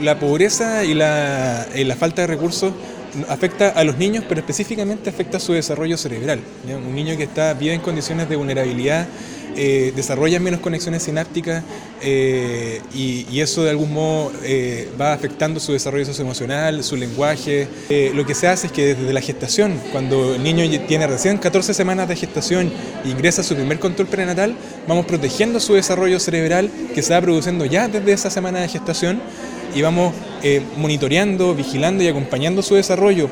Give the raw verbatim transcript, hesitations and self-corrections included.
La pobreza y la, y la falta de recursos afecta a los niños, pero específicamente afecta a su desarrollo cerebral, ¿ya? Un niño que está, vive en condiciones de vulnerabilidad eh, desarrolla menos conexiones sinápticas eh, y, y eso de algún modo eh, va afectando su desarrollo socioemocional, su lenguaje. Eh, lo que se hace es que desde la gestación, cuando el niño tiene recién catorce semanas de gestación e ingresa a su primer control prenatal, vamos protegiendo su desarrollo cerebral que se va produciendo ya desde esa semana de gestación y vamos eh, monitoreando, vigilando y acompañando su desarrollo.